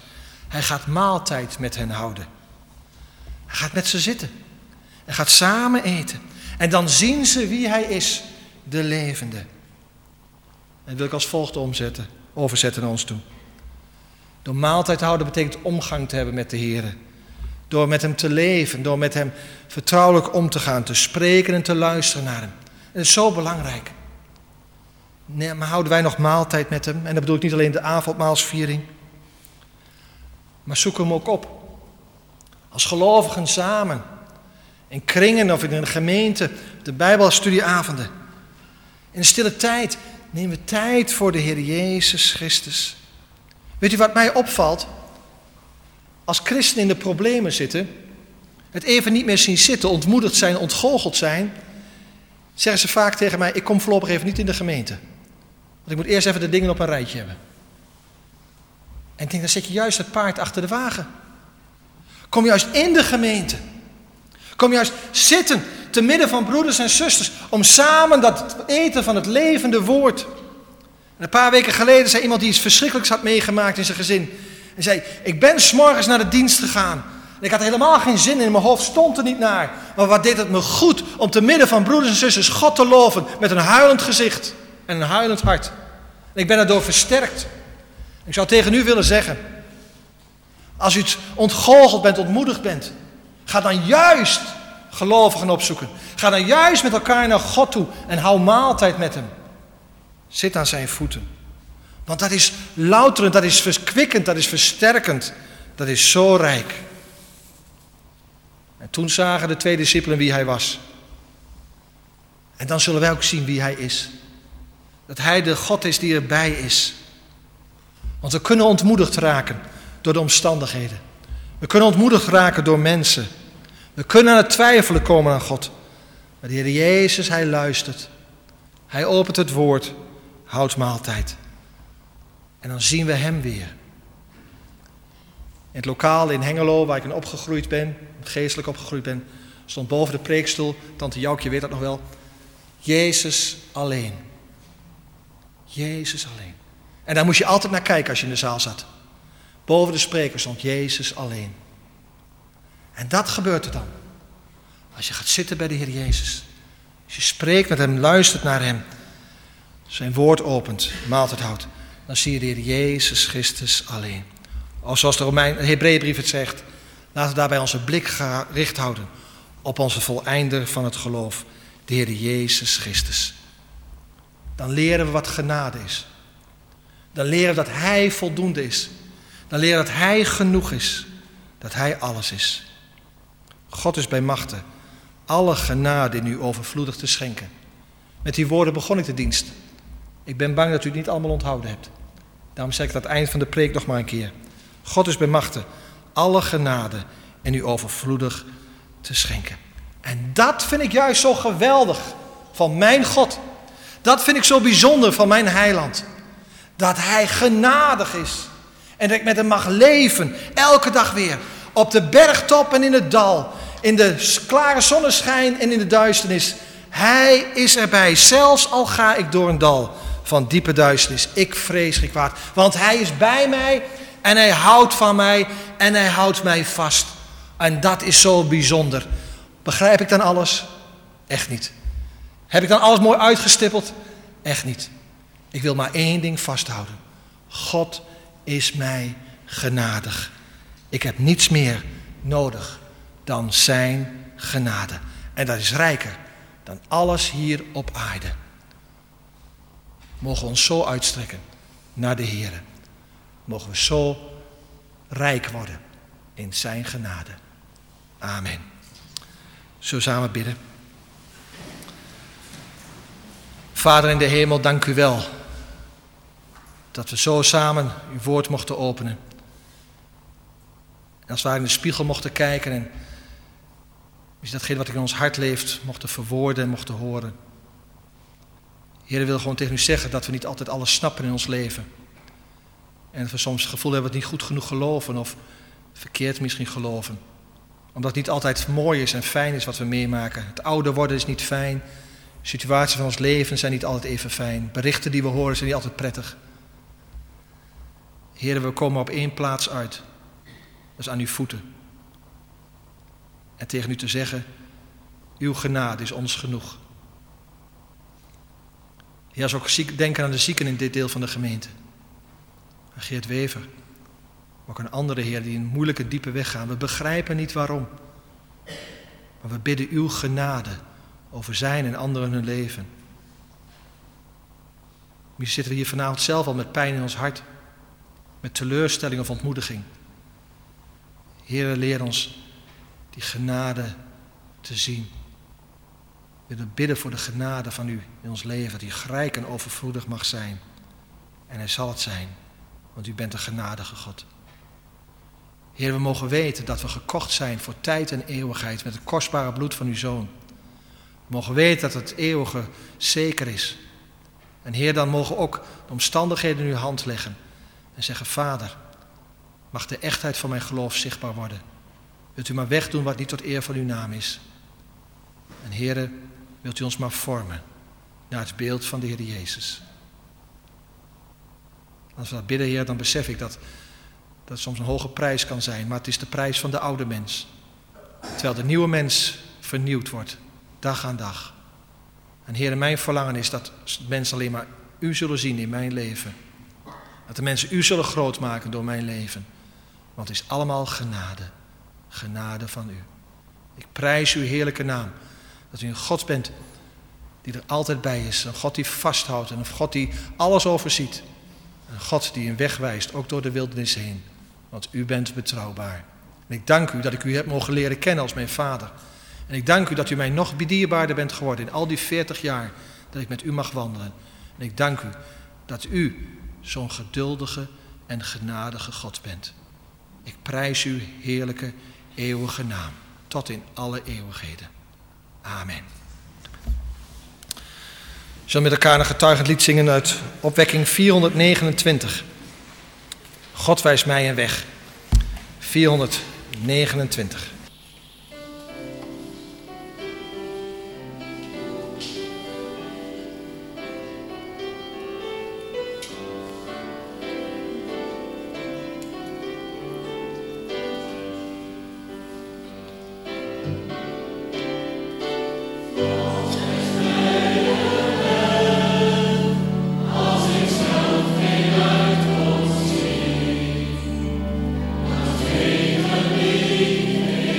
Hij gaat maaltijd met hen houden. Hij gaat met ze zitten. Hij gaat samen eten. En dan zien ze wie hij is, de levende. En dat wil ik als volgt overzetten naar ons toe. Door maaltijd te houden betekent omgang te hebben met de Heer. Door met hem te leven, door met hem vertrouwelijk om te gaan, te spreken en te luisteren naar hem. En dat is zo belangrijk. Nee, maar houden wij nog maaltijd met hem? En dat bedoel ik niet alleen de avondmaalsviering. Maar zoek hem ook op. Als gelovigen samen. In kringen of in een gemeente. De Bijbelstudieavonden. In de stille tijd nemen we tijd voor de Heer Jezus Christus. Weet u wat mij opvalt? Als christenen in de problemen zitten. Het even niet meer zien zitten. Ontmoedigd zijn, ontgoocheld zijn. Zeggen ze vaak tegen mij, ik kom voorlopig even niet in de gemeente. Want ik moet eerst even de dingen op een rijtje hebben. En ik denk, dan zet je juist het paard achter de wagen. Kom juist in de gemeente. Kom juist zitten te midden van broeders en zusters. Om samen dat eten van het levende woord. En een paar weken geleden zei iemand die iets verschrikkelijks had meegemaakt in zijn gezin. En zei, ik ben 's morgens naar de dienst gegaan. En ik had helemaal geen zin in, mijn hoofd stond er niet naar. Maar wat deed het me goed om te midden van broeders en zusters God te loven. Met een huilend gezicht en een huilend hart. En ik ben daardoor versterkt. Ik zou tegen u willen zeggen. Als u ontgoocheld bent, ontmoedigd bent. Ga dan juist gelovigen opzoeken. Ga dan juist met elkaar naar God toe. En hou maaltijd met hem. Zit aan zijn voeten. Want dat is louterend, dat is verkwikkend, dat is versterkend. Dat is zo rijk. En toen zagen de 2 discipelen wie hij was. En dan zullen wij ook zien wie hij is. Dat hij de God is die erbij is. Want we kunnen ontmoedigd raken door de omstandigheden. We kunnen ontmoedigd raken door mensen. We kunnen aan het twijfelen komen aan God. Maar de Heer Jezus, hij luistert. Hij opent het woord, houdt maaltijd. En dan zien we hem weer. In het lokaal in Hengelo, waar ik in opgegroeid ben, geestelijk opgegroeid ben, stond boven de preekstoel, tante Joukje weet dat nog wel, Jezus alleen. Jezus alleen. En daar moest je altijd naar kijken als je in de zaal zat. Boven de spreker stond Jezus alleen. En dat gebeurt er dan. Als je gaat zitten bij de Heer Jezus. Als je spreekt met hem, luistert naar hem. Zijn woord opent, maaltijd houdt. Dan zie je de Heer Jezus Christus alleen. Of zoals de Hebreeënbrief het zegt. Laten we daarbij onze blik gericht houden. Op onze voleinder van het geloof. De Heer Jezus Christus. Dan leren we wat genade is. Dan leren we dat hij voldoende is. Dan leren we dat hij genoeg is. Dat hij alles is. God is bij machten alle genade in u overvloedig te schenken. Met die woorden begon ik de dienst. Ik ben bang dat u het niet allemaal onthouden hebt. Daarom zeg ik het aan het eind van de preek nog maar een keer. God is bij machten alle genade in u overvloedig te schenken. En dat vind ik juist zo geweldig van mijn God. Dat vind ik zo bijzonder van mijn heiland. Dat hij genadig is. En dat ik met hem mag leven, elke dag weer. Op de bergtop en in het dal. In de klare zonneschijn en in de duisternis. Hij is erbij, zelfs al ga ik door een dal van diepe duisternis. Ik vrees geen kwaad, want hij is bij mij en hij houdt van mij en hij houdt mij vast. En dat is zo bijzonder. Begrijp ik dan alles? Echt niet. Heb ik dan alles mooi uitgestippeld? Echt niet. Ik wil maar één ding vasthouden. God is mij genadig. Ik heb niets meer nodig dan zijn genade. En dat is rijker dan alles hier op aarde. Mogen we ons zo uitstrekken naar de Heer. Mogen we zo rijk worden in zijn genade. Amen. Zullen we samen bidden? Vader in de hemel, dank u wel dat we zo samen uw woord mochten openen. En als we in de spiegel mochten kijken en datgene wat in ons hart leeft mochten verwoorden en mochten horen. Heer, ik wil gewoon tegen u zeggen dat we niet altijd alles snappen in ons leven. En dat we soms het gevoel hebben dat we het niet goed genoeg geloven of verkeerd misschien geloven. Omdat het niet altijd mooi is en fijn is wat we meemaken. Het ouder worden is niet fijn. Situaties van ons leven zijn niet altijd even fijn. Berichten die we horen zijn niet altijd prettig. Heer, we komen op één plaats uit. Dat is aan uw voeten. En tegen u te zeggen, uw genade is ons genoeg. Heer, als we ook denken aan de zieken in dit deel van de gemeente. Aan Geert Wever. Maar ook aan andere, Heer, die een moeilijke, diepe weg gaan. We begrijpen niet waarom. Maar we bidden uw genade over zijn en anderen hun leven. Misschien zitten we hier vanavond zelf al met pijn in ons hart. Met teleurstelling of ontmoediging. Heer, leer ons die genade te zien. We willen bidden voor de genade van u in ons leven. Dat die rijk en overvloedig mag zijn. En hij zal het zijn. Want u bent een genadige God. Heer, we mogen weten dat we gekocht zijn voor tijd en eeuwigheid met het kostbare bloed van uw Zoon. We mogen weten dat het eeuwige zeker is. En Heer, dan mogen we ook de omstandigheden in uw hand leggen. En zeggen, Vader, mag de echtheid van mijn geloof zichtbaar worden. Wilt u maar wegdoen wat niet tot eer van uw naam is. En Heer, wilt u ons maar vormen naar het beeld van de Heer Jezus. Als we dat bidden, Heer, dan besef ik dat het soms een hoge prijs kan zijn. Maar het is de prijs van de oude mens. Terwijl de nieuwe mens vernieuwd wordt, dag aan dag. En Heer, mijn verlangen is dat mensen alleen maar u zullen zien in mijn leven. Dat de mensen u zullen groot maken door mijn leven. Want het is allemaal genade. Genade van u. Ik prijs uw heerlijke naam. Dat u een God bent die er altijd bij is. Een God die vasthoudt en een God die alles overziet. Een God die een weg wijst, ook door de wildernis heen. Want u bent betrouwbaar. En ik dank u dat ik u heb mogen leren kennen als mijn vader. En ik dank u dat u mij nog dierbaarder bent geworden in al die 40 jaar dat ik met u mag wandelen. En ik dank u dat u zo'n geduldige en genadige God bent. Ik prijs uw heerlijke, eeuwige naam. Tot in alle eeuwigheden. Amen. We zullen met elkaar een getuigend lied zingen uit opwekking 429. God wijst mij een weg. 429. Leven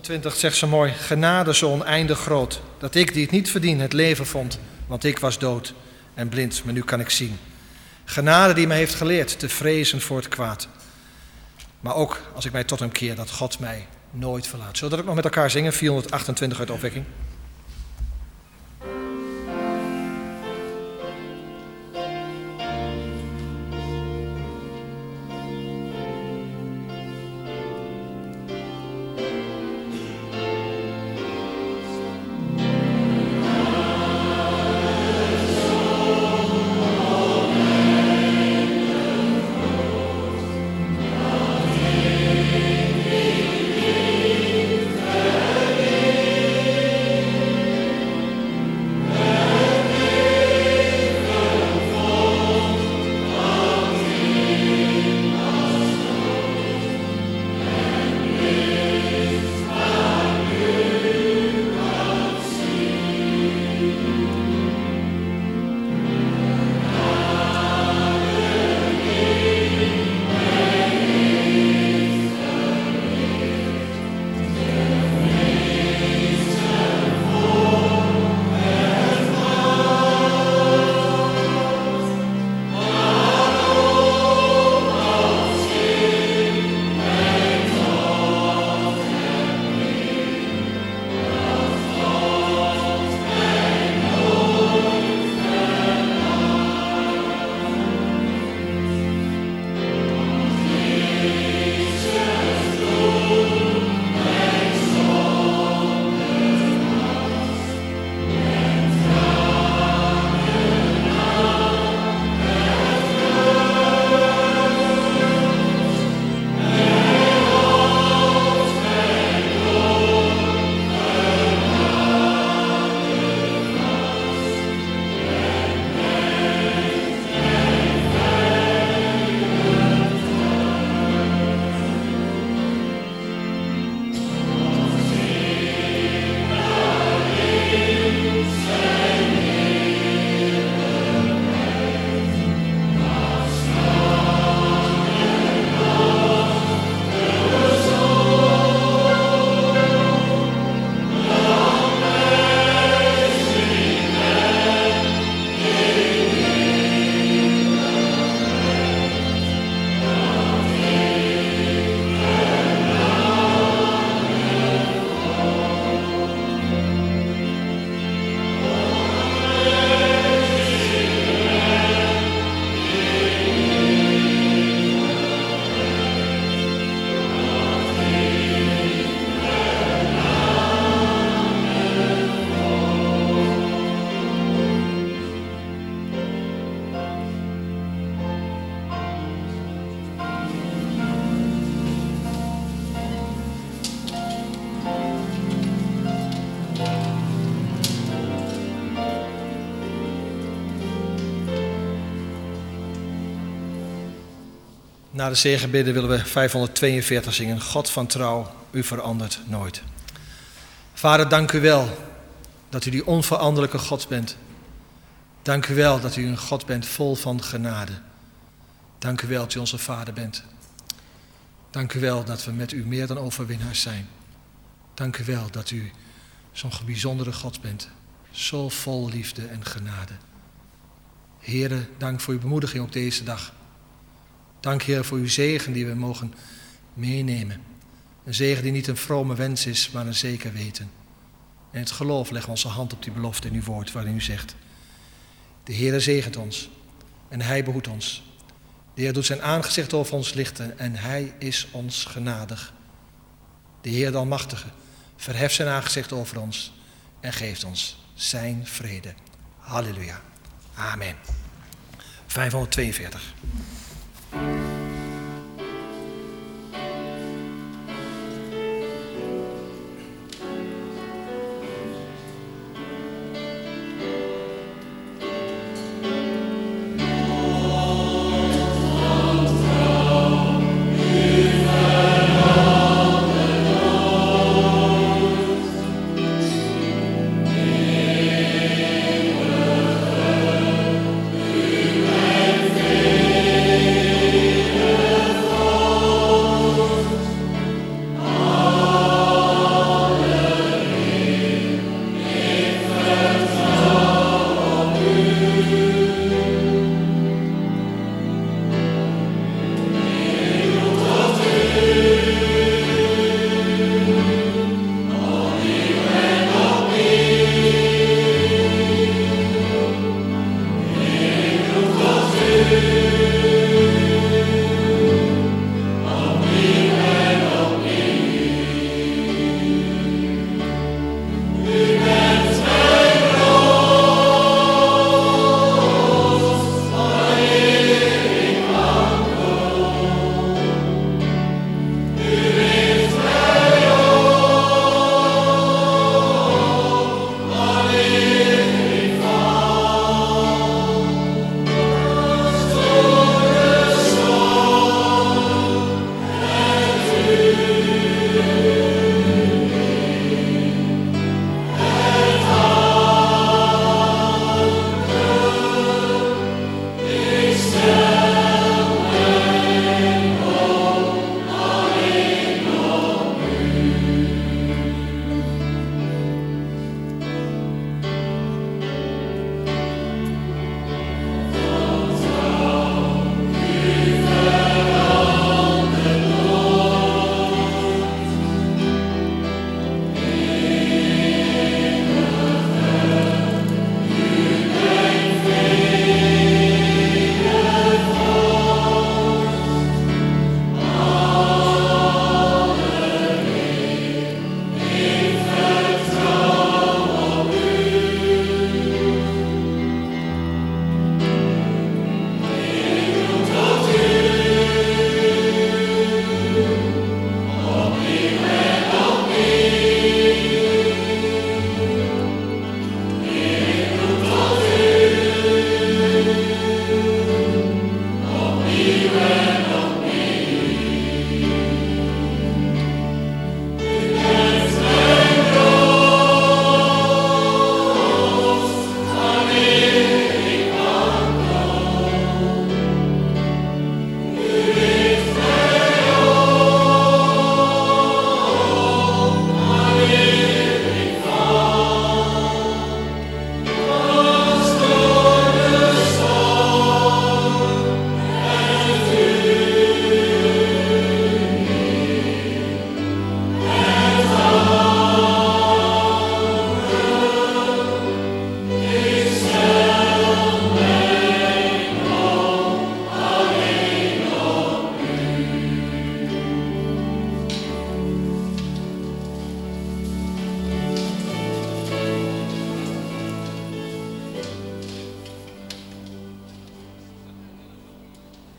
28 zegt ze mooi: genade zo oneindig groot, dat ik die het niet verdien het leven vond, want ik was dood en blind, maar nu kan ik zien. Genade die mij heeft geleerd te vrezen voor het kwaad. Maar ook als ik mij tot hem keer, dat God mij nooit verlaat. Zullen we dat ook nog met elkaar zingen? 428 uit de opwekking. Na de zegenbidden willen we 542 zingen. God van trouw, u verandert nooit. Vader, dank u wel dat u die onveranderlijke God bent. Dank u wel dat u een God bent vol van genade. Dank u wel dat u onze Vader bent. Dank u wel dat we met u meer dan overwinnaars zijn. Dank u wel dat u zo'n bijzondere God bent. Zo vol liefde en genade. Heere, dank voor uw bemoediging op deze dag. Dank, Heer, voor uw zegen die we mogen meenemen. Een zegen die niet een vrome wens is, maar een zeker weten. En het geloof leggen we onze hand op die belofte in uw woord, waarin u zegt: de Heer zegent ons en hij behoedt ons. De Heer doet zijn aangezicht over ons lichten en hij is ons genadig. De Heer de Almachtige verheft zijn aangezicht over ons en geeft ons zijn vrede. Halleluja. Amen. 542.